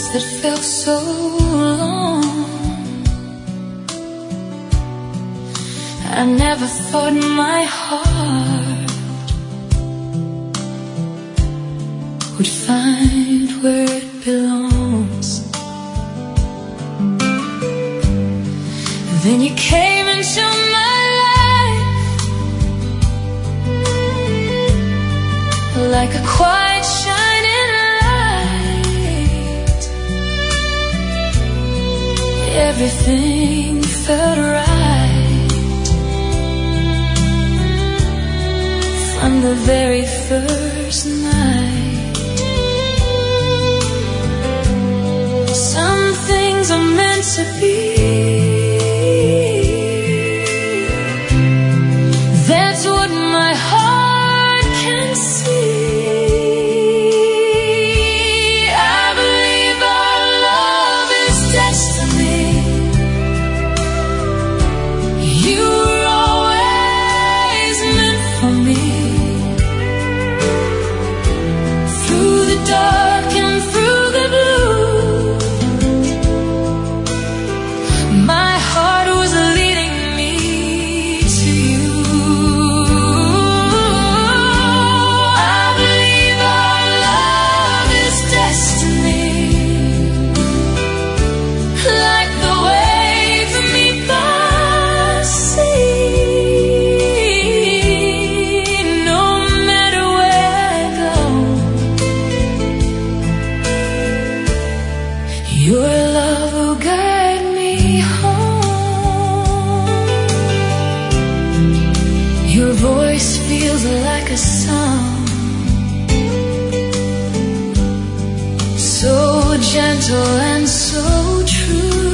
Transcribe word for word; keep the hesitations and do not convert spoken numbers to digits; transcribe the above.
that felt so long. I never thought my heart would find where it belongs. Then you came into my life like a quiet shining light. Everything felt right from the very first night. Some things are meant to be. That's what my heart can see. I believe our love is destiny. You were always meant for me. Through the dark and through the blue, my heart was leading me to you. I believe our love is destiny, like the waves meet the sea. No matter where I go, your love will guide me home. Your voice feels like a song, so gentle and so true.